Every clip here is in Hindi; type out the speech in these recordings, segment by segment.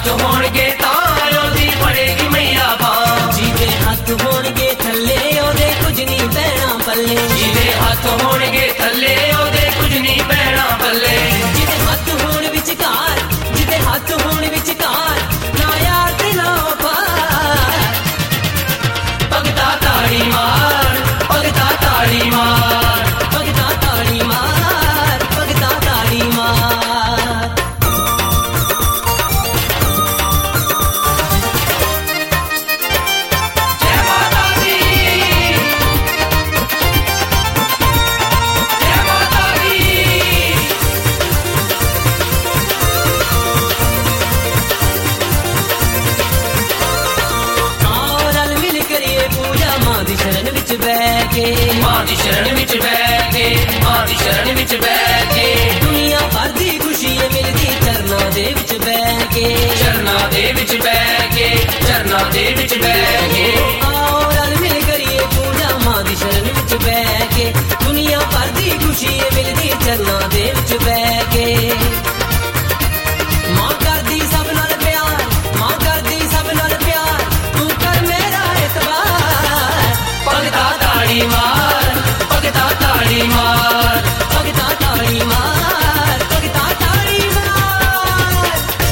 हथ होणगे तां ओदी फड़ेगी मैया बां। जिदे हथ होणगे थल्ले ओदे कुछ नहीं पैना पल्ले। जिदे हथ होणगे थल्ले ओदे कुछ नहीं पैना पल्ले। जिदे हथ होण विचकार, जिदे हथ होण विचकार, ना यार ते ना पार। भगता ताड़ी मार, भगता ताड़ी मार, भगता ताड़ी मार, भगता ताड़ी मार। जय माता दी, जय माता दी। आओ रल मिल करिए पूजा मां दी शरण विच बैठ के। मां दी शरण विच बैठ के, मां दी शरण विच बैठ के। दुनिया भर दी खुशी मिलदी चरना दे विच बैठ के। चरना दे विच बैठ के, चरना दे विच बैठ के। आओ रल मिल करिए पूजा मां दी शरण विच बैठ के। दुनिया भर दी खुशी मिलदी चरना दे विच बैठ के। मां करदी सब नाल प्यार, मां करदी सब नाल प्यार, तू कर मेरा इतबार। भगता ताड़ी मार, भगता ताड़ी मार, भगता ताड़ी मार, भगता ताड़ी मार।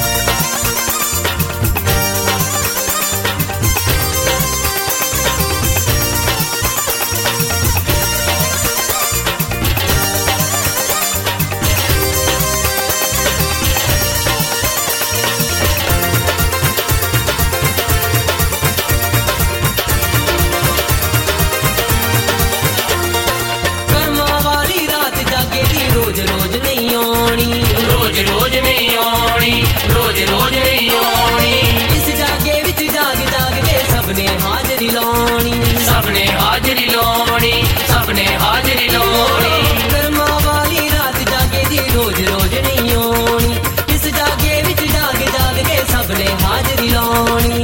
कर्मा वाली रात जागे दी रोज रोज नहीं आनी। रोज रोज नहीं आनी, रोज रोज नहीं आनी। इस जागे विच जाग जाग के सबने हाजरी लानी। सबने हाजरी लानी, सबने हाजरी लानी। कर्मा वाली रात जागे दी रोज रोज नहीं आनी। इस जागे विच जाग जाग के सबने हाजरी लानी।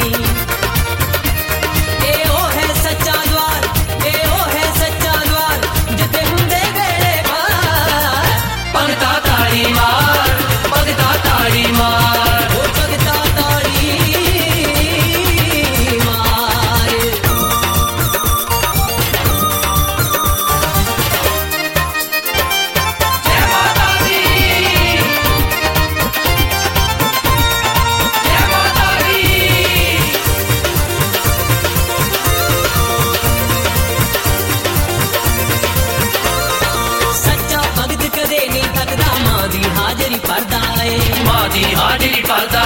ए ओ है सच्चा द्वार, ए ओ है सच्चा द्वार, जिथे हुंदे वेले पार। भगता ताड़ी मार, भगता ताड़ी मार, ओ भगता ताड़ी मार। जय माता दी, जय माता दी। सच्चा भगत कदे नहीं थकदा, मां दी हाजरी भरदा ए। मां दी हाजरी भरदा